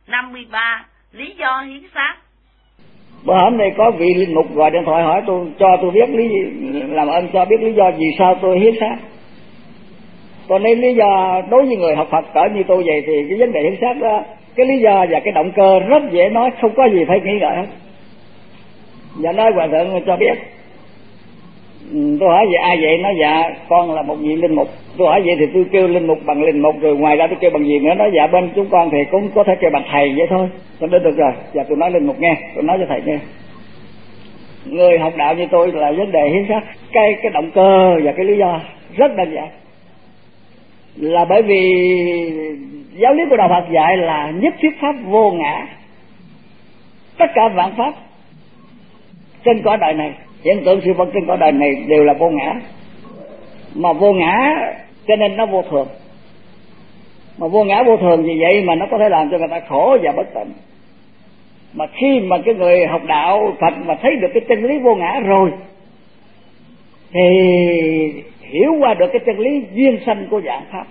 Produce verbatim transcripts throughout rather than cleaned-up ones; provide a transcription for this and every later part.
năm mươi ba. Lý do hiến xác. Bữa hôm nay có vị linh mục gọi điện thoại hỏi tôi, cho tôi biết lý, làm ơn cho biết lý do vì sao tôi hiến xác. Còn nếu lý do đối với người học Phật cỡ như tôi vậy thì cái vấn đề hiến xác đó, cái lý do và cái động cơ rất dễ nói, không có gì phải nghĩ ngợi hết. Và nói hòa thượng cho biết. Tôi hỏi vậy ai vậy? Nói dạ con là một vị linh mục. Tôi hỏi vậy thì tôi kêu linh mục bằng linh mục, rồi ngoài ra tôi kêu bằng gì nữa? Nói dạ bên chúng con thì cũng có thể kêu bằng thầy vậy thôi. Cho nên được rồi, dạ tôi nói linh mục nghe, tôi nói cho thầy nghe. Người học đạo như tôi là vấn đề hiến xác, cái cái động cơ và cái lý do rất đơn giản, là bởi vì giáo lý của đạo Phật dạy là nhất thiết pháp vô ngã. Tất cả vạn pháp trên cõi đời này, hiện tượng sự vật trên cõi đời này đều là vô ngã. Mà vô ngã cho nên nó vô thường. Mà vô ngã vô thường vì vậy mà nó có thể làm cho người ta khổ và bất tịnh. Mà khi mà cái người học đạo Phật mà thấy được cái chân lý vô ngã rồi thì hiểu qua được cái chân lý duyên sanh của vạn pháp,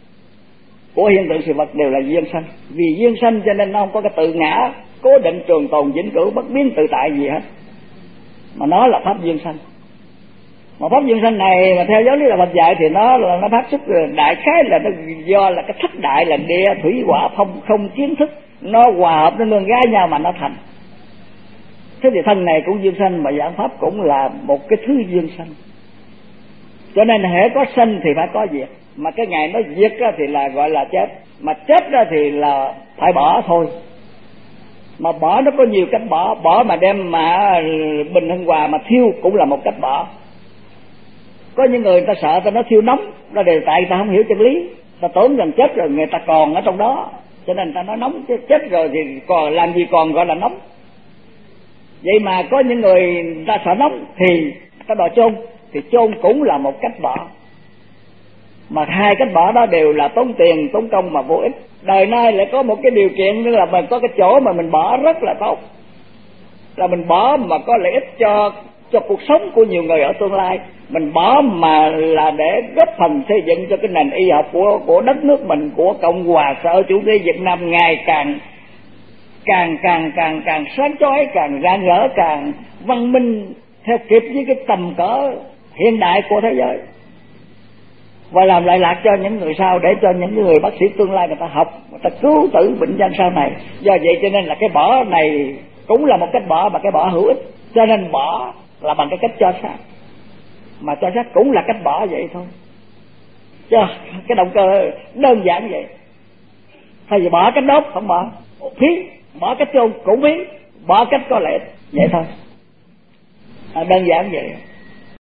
của hiện tượng sự vật đều là duyên sanh. Vì duyên sanh cho nên nó không có cái tự ngã cố định trường tồn vĩnh cửu bất biến tự tại gì hết, mà nó là pháp duyên sanh. Mà pháp duyên sanh này mà theo giáo lý là Phật dạy thì nó là nó phát xuất đại khái là nó do là cái thất đại là địa thủy hỏa phong không kiến thức, nó hòa hợp nó nương gái nhau mà nó thành. Thế thì thân này cũng duyên sanh, mà vạn pháp cũng là một cái thứ duyên sanh. Cho nên hễ có sanh thì phải có diệt, mà cái ngày nó diệt thì là gọi là chết, mà chết đó thì là phải bỏ thôi. Mà bỏ nó có nhiều cách bỏ, bỏ mà đem mà bình hưng hòa mà thiêu cũng là một cách bỏ. Có những người ta sợ ta nó thiêu nóng, đó đều tại người ta không hiểu chân lý, ta tưởng rằng chết rồi người ta còn ở trong đó, cho nên ta nói nóng, chứ chết rồi thì còn làm gì còn gọi là nóng. Vậy mà có những người ta sợ nóng thì ta đòi chôn, thì chôn cũng là một cách bỏ. Mà hai cách bỏ đó đều là tốn tiền, tốn công mà vô ích. Đời nay lại có một cái điều kiện nữa là mình có cái chỗ mà mình bỏ rất là tốt, là mình bỏ mà có lợi ích cho cho cuộc sống của nhiều người ở tương lai. Mình bỏ mà là để góp phần xây dựng cho cái nền y học của của đất nước mình, của Cộng hòa xã hội chủ nghĩa Việt Nam ngày càng càng càng càng càng sáng chói, càng rạng rỡ, càng văn minh theo kịp với cái tầm cỡ hiện đại của thế giới, và làm lại lạc cho những người sau, để cho những người bác sĩ tương lai người ta học, người ta cứu tử bệnh nhân sau này. Do vậy cho nên là cái bỏ này cũng là một cách bỏ, mà cái bỏ hữu ích. Cho nên bỏ là bằng cái cách cho xác, mà cho xác cũng là cách bỏ vậy thôi. Chứ cái động cơ đơn giản vậy. Thay vì bỏ cách đốt không bỏ, phí, bỏ cách chôn cũng phí, bỏ cách có lợi ích vậy thôi. À, đơn giản vậy.